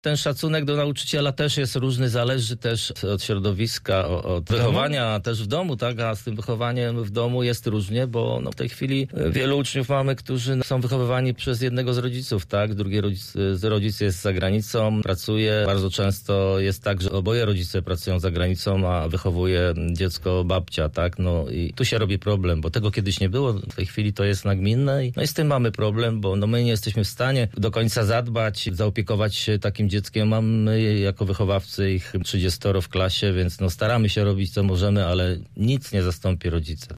Ten szacunek do nauczyciela też jest różny, zależy też od środowiska, od wychowania też w domu, tak? A z tym wychowaniem w domu jest różnie, bo w tej chwili wielu uczniów mamy, którzy są wychowywani przez jednego z rodziców, tak? Drugi rodzic jest za granicą, pracuje. Bardzo często jest tak, że oboje rodzice pracują za granicą, a wychowuje dziecko babcia, tak? No i tu się robi problem, bo tego kiedyś nie było. W tej chwili to jest nagminne i z tym mamy problem, bo my nie jesteśmy w stanie do końca zadbać, zaopiekować się takim dzieckiem. Mamy jako wychowawcy ich 30 w klasie, więc staramy się robić co możemy, ale nic nie zastąpi rodzica.